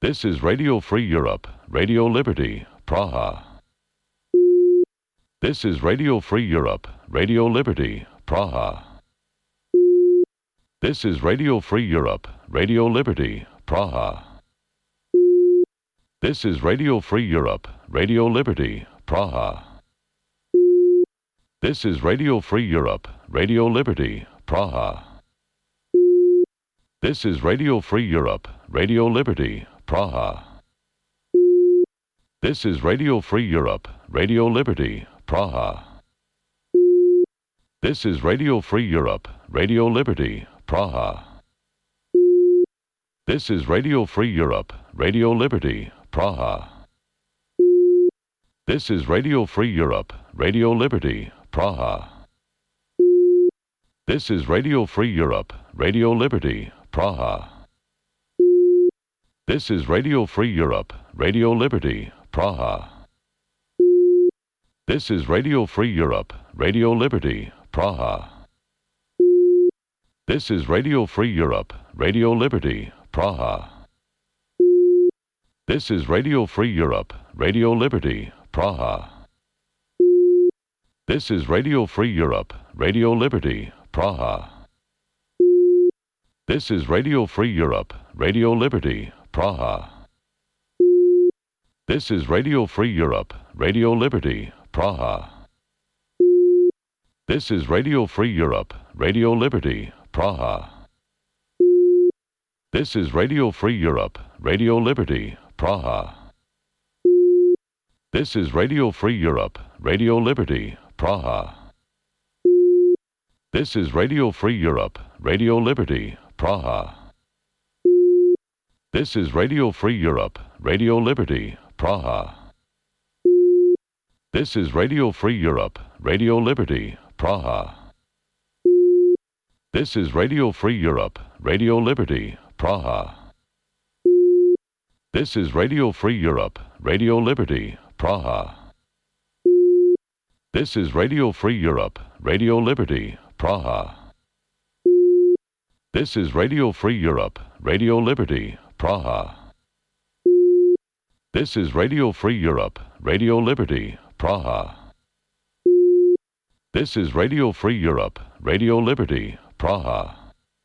This is Radio Free Europe, Radio Liberty, Praha. This is Radio Free Europe, Radio Liberty, Praha. This is Radio Free Europe, Radio Liberty, Praha. This is Radio Free Europe, Radio Liberty, Praha. This is Radio Free Europe, Radio Liberty, Praha. This is Radio Free Europe, Radio Liberty, Praha. This is Radio Free Europe, Radio Liberty, Praha. This is Radio Free Europe, Radio Liberty, Praha. This is Radio Free Europe, Radio Liberty, Praha. This is Radio Free Europe, Radio Liberty, Praha. This is Radio Free Europe, Radio Liberty, Praha. This is Radio Free Europe, Radio Liberty, Praha. This is Radio Free Europe, Radio Liberty, Praha. This is Radio Free Europe, Radio Liberty, Praha. This is Radio Free Europe, Radio Liberty, Praha. This is Radio Free Europe, Radio Liberty, Praha. This is Radio Free Europe, Radio Liberty, Praha. This is Radio Free Europe, Radio Liberty, Praha. This is Radio Free Europe, Radio Liberty, Praha. This is Radio Free Europe, Radio Liberty, Praha. This is Radio Free Europe, Radio Liberty, Praha. This is Radio Free Europe, Radio Liberty, Praha. This is Radio Free Europe, Radio Liberty, Praha. This is Radio Free Europe, Radio Liberty, Praha. This is Radio Free Europe, Radio Liberty, Praha. This is Radio Free Europe, Radio Liberty, Praha. This is Radio Free Europe, Radio Liberty, Praha. This is Radio Free Europe, Radio Liberty, Praha. This is Radio Free Europe, Radio Liberty, Praha. This is Radio Free Europe, Radio Liberty, Praha.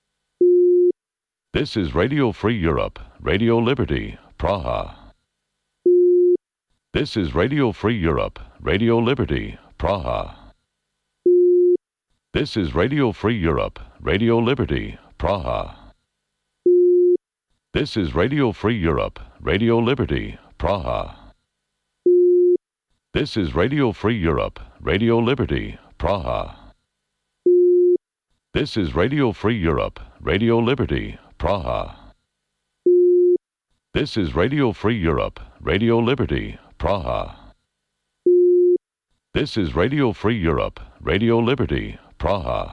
This is Radio Free Europe, Radio Liberty, Praha. This is Radio Free Europe, Radio Liberty, Praha. This is Radio Free Europe, Radio Liberty, Praha. This is Radio Free Europe, Radio Liberty, Praha. This is Radio Free Europe, Radio Liberty, Praha. This is Radio Free Europe, Radio Liberty, Praha. This is Radio Free Europe, Radio Liberty, Praha. This is Radio Free Europe, Radio Liberty, Praha.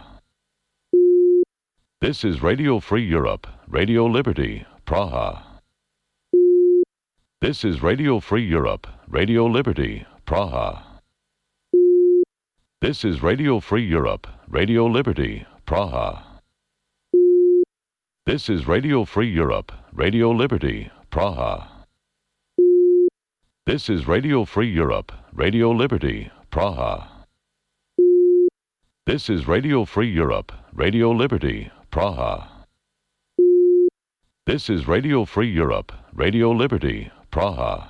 This is Radio Free Europe, Radio Liberty, Praha. This is Radio Free Europe, Radio Liberty, Praha. This is Radio Free Europe, Radio Liberty, Praha. This is Radio Free Europe, Radio Liberty, Praha. This is Radio Free Europe, Radio Liberty, Praha. This is Radio Free Europe, Radio Liberty, Praha. This is Radio Free Europe, Radio Liberty, Praha.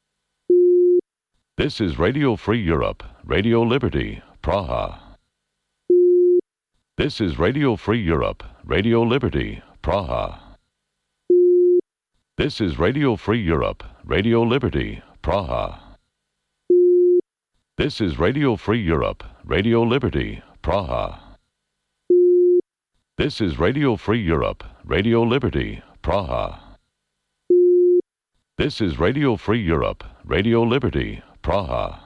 This is Radio Free Europe, Radio Liberty, Praha. This is Radio Free Europe, Radio Liberty, Praha. This is Radio Free Europe, Radio Liberty, Praha. This is Radio Free Europe, Radio Liberty, Praha. This is Radio Free Europe, Radio Liberty, Praha. This is Radio Free Europe, Radio Liberty, Praha.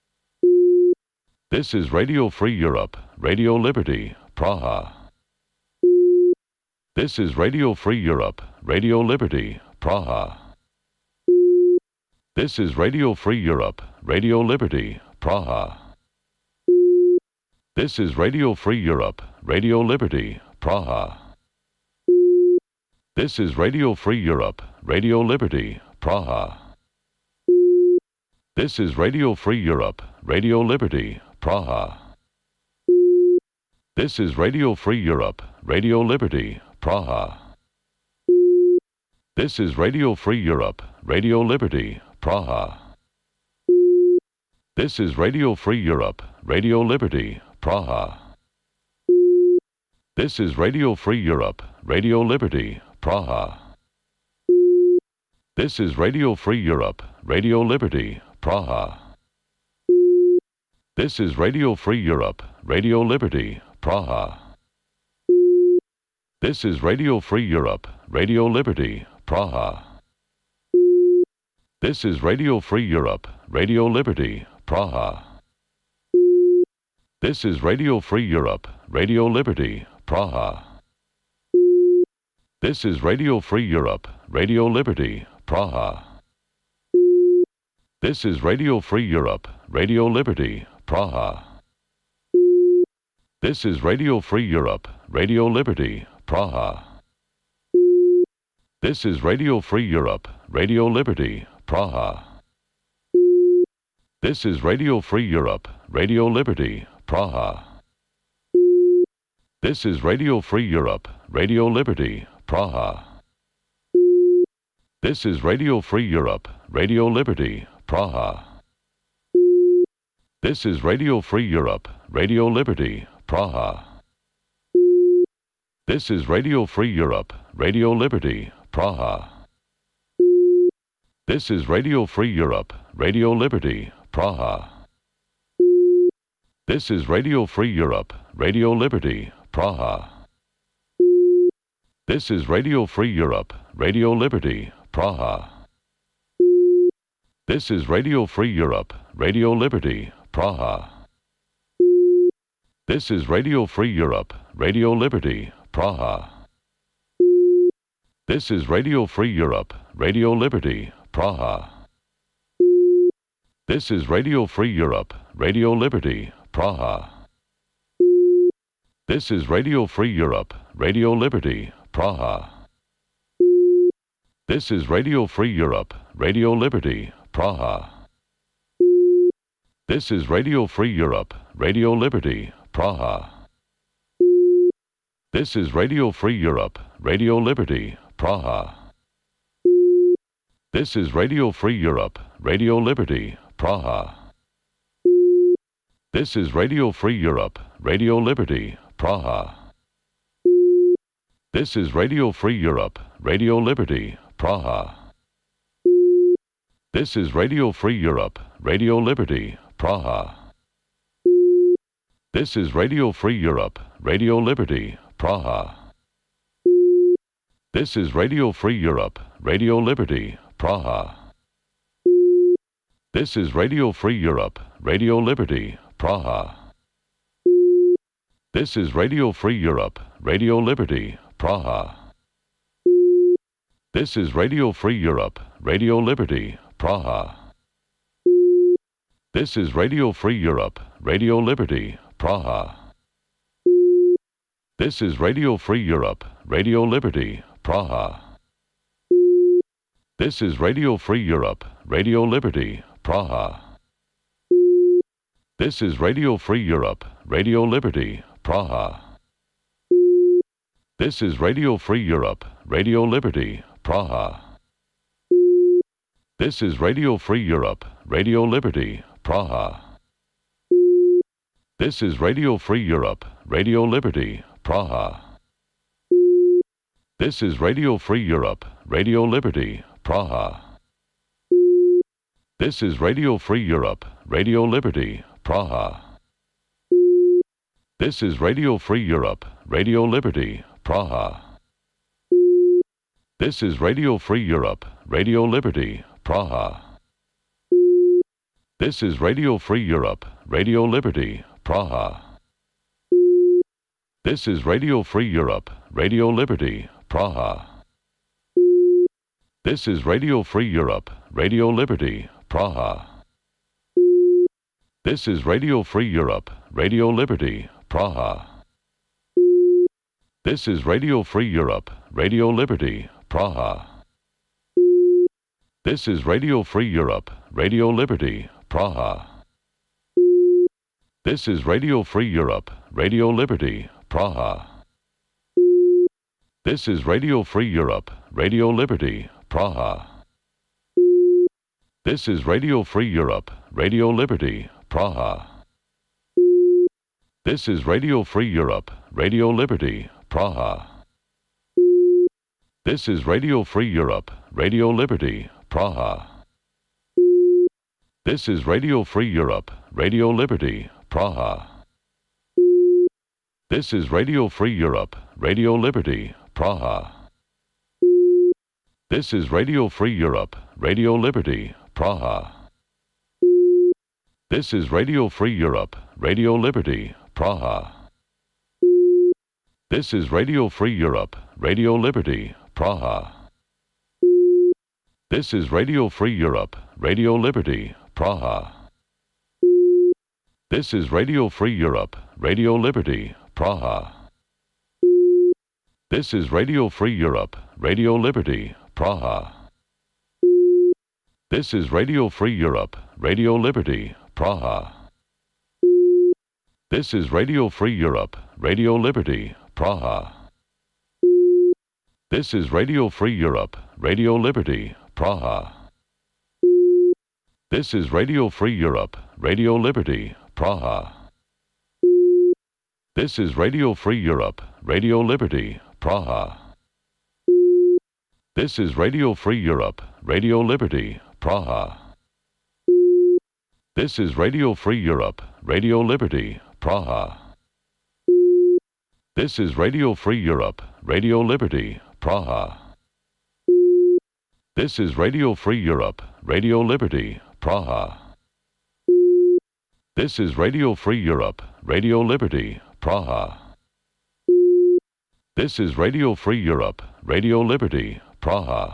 This is Radio Free Europe, Radio Liberty, Praha. This is Radio Free Europe, Radio Liberty, Praha. This is Radio Free Europe, Radio Liberty, Praha. This is Radio Free Europe, Radio Liberty, Praha. This is Radio Free Europe, Radio Liberty, Praha. This is Radio Free Europe, Radio Liberty, Praha. This is Radio Free Europe, Radio Liberty, Praha. This is Radio Free Europe, Radio Liberty, Praha. This is Radio Free Europe, Radio Liberty, Praha. This is Radio Free Europe, Radio Liberty, Praha. This is Radio Free Europe, Radio Liberty, Praha. This is Radio Free Europe, Radio Liberty, Praha. This is Radio Free Europe, Radio Liberty, Praha. This is Radio Free Europe, Radio Liberty, Praha. This is Radio Free Europe, Radio Liberty, Praha. This is Radio Free Europe, Radio Liberty, Praha. This is Radio Free Europe, Radio Liberty, Praha. This is Radio Free Europe, Radio Liberty, Praha. This is Radio Free Europe, Radio Liberty, Praha. This is Radio Free Europe, Radio Liberty, Praha. This is Radio Free Europe, Radio Liberty, Praha. This is Radio Free Europe, Radio Liberty, Praha. This is Radio Free Europe, Radio Liberty, Praha. This is Radio Free Europe, Radio Liberty, Praha. This is Radio Free Europe, Radio Liberty, Praha. This is Radio Free Europe, Radio Liberty, Praha. This is Radio Free Europe, Radio Liberty, Praha. This is Radio Free Europe, Radio Liberty, Praha. This is Radio Free Europe, Radio Liberty, Praha. This is Radio Free Europe, Radio Liberty, Praha. This is Radio Free Europe, Radio Liberty, Praha. This is Radio Free Europe, Radio Liberty, Praha. This is Radio Free Europe, Radio Liberty, Praha. This is Radio Free Europe, Radio Liberty, Praha. This is Radio Free Europe, Radio Liberty, Praha. This is Radio Free Europe, Radio Liberty, Praha. This is Radio Free Europe, Radio Liberty, Praha. This is Radio Free Europe, Radio Liberty, Praha. This is Radio Free Europe, Radio Liberty, Praha. This is Radio Free Europe, Radio Liberty, Praha. This is Radio Free Europe, Radio Liberty, Praha. This is Radio Free Europe, Radio Liberty, Praha. This is Radio Free Europe, Radio Liberty, Praha. This is Radio Free Europe, Radio Liberty, Praha. This is Radio Free Europe, Radio Liberty, Praha. This is Radio Free Europe, Radio Liberty, Praha. This is Radio Free Europe, Radio Liberty, Praha. This is Radio Free Europe, Radio Liberty, Praha. This is Radio Free Europe, Radio Liberty, Praha. This is Radio Free Europe, Radio Liberty, Praha. This is Radio Free Europe, Radio Liberty, Praha. This is Radio Free Europe, Radio Liberty, Praha. This is Radio Free Europe, Radio Liberty, Praha. This is Radio Free Europe, Radio Liberty, Praha. This is Radio Free Europe, Radio Liberty, Praha. This is Radio Free Europe, Radio Liberty, Praha. This is Radio Free Europe, Radio Liberty, Praha. This is Radio Free Europe, Radio Liberty, Praha. This is Radio Free Europe, Radio Liberty, Praha. This is Radio Free Europe, Radio Liberty, Praha. This is Radio Free Europe, Radio Liberty, Praha. This is Radio Free Europe, Radio Liberty, Praha. This is Radio Free Europe, Radio Liberty, Praha. This is Radio Free Europe, Radio Liberty, Praha. This is Radio Free Europe, Radio Liberty, Praha. This is Radio Free Europe, Radio Liberty, Praha. This is Radio Free Europe, Radio Liberty, Praha. This is Radio Free Europe, Radio Liberty, Praha. This is Radio Free Europe, Radio Liberty, Praha. This is Radio Free Europe, Radio Liberty, Praha. This is Radio Free Europe, Radio Liberty, Praha. This is Radio Free Europe, Radio Liberty, Praha. This is Radio Free Europe, Radio Liberty, Praha. This is Radio Free Europe, Radio Liberty, Praha. This is Radio Free Europe, Radio Liberty, Praha. This is Radio Free Europe, Radio Liberty, Praha. This is Radio Free Europe, Radio Liberty, Praha. This is Radio Free Europe, Radio Liberty, Praha. This is Radio Free Europe, Radio Liberty, Praha. This is Radio Free Europe, Radio Liberty, Praha. This is Radio Free Europe, Radio Liberty, Praha. This is Radio Free Europe, Radio Liberty, Praha. This is Radio Free Europe, Radio Liberty, Praha. This is Radio Free Europe, Radio Liberty, Praha. This is Radio Free Europe, Radio Liberty, Praha.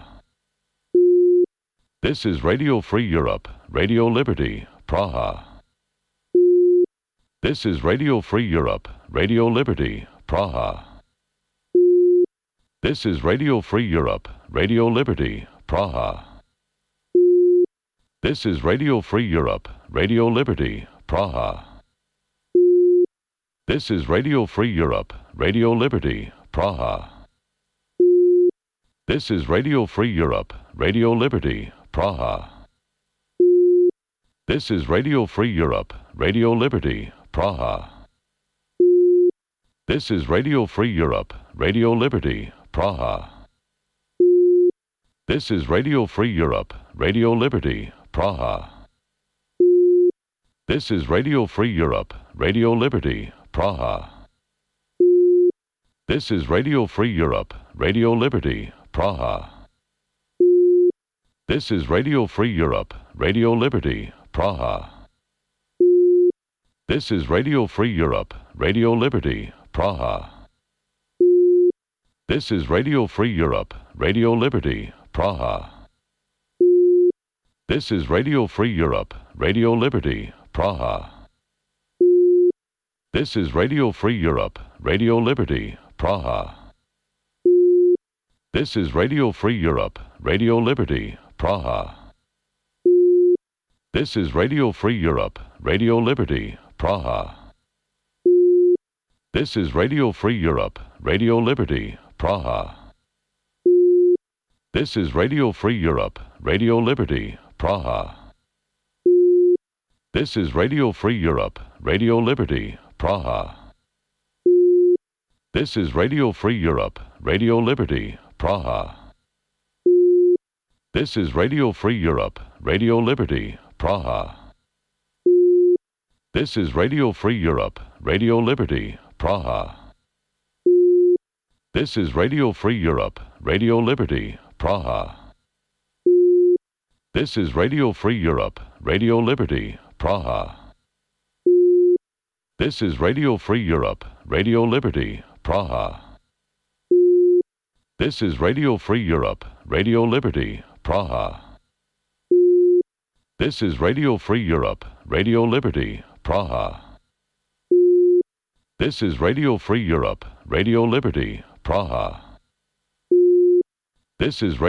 This is Radio Free Europe, Radio Liberty, Praha. This is Radio Free Europe, Radio Liberty, Praha. This is Radio Free Europe, Radio Liberty, Praha. This is Radio Free Europe, Radio Liberty, Praha. This is Radio Free Europe, Radio Liberty, Praha. This is Radio Free Europe, Radio Liberty, Praha. This is Radio Free Europe, Radio Liberty, Praha. This is Radio Free Europe, Radio Liberty, Praha. This is Radio Free Europe, Radio Liberty, Praha. This is Radio Free Europe, Radio Liberty, Praha. This is Radio Free Europe, Radio Liberty, Praha. This is Radio Free Europe, Radio Liberty, Praha. This is Radio Free Europe, Radio Liberty, Praha. This is Radio Free Europe, Radio Liberty, Praha. This is Radio Free Europe, Radio Liberty, Praha. This is Radio Free Europe, Radio Liberty, Praha. This is Radio Free Europe, Radio Liberty, Praha. This is Radio Free Europe, Radio Liberty, Praha. This is Radio Free Europe, Radio Liberty, Praha. This is Radio Free Europe, Radio Liberty, Praha. This is Radio Free Europe, Radio Liberty, Praha. This is Radio Free Europe, Radio Liberty, Praha. This is Radio Free Europe, Radio Liberty, Praha. This is Radio Free Europe, Radio Liberty, Praha. This is Radio Free Europe, Radio Liberty, Praha. This is Radio Free Europe, Radio Liberty, Praha. This is Radio Free Europe, Radio Liberty, Praha. This is Radio Free Europe, Radio Liberty, Praha. This is Radio Free Europe, Radio Liberty, Praha. This is Radio Free Europe, Radio Liberty, Praha. This is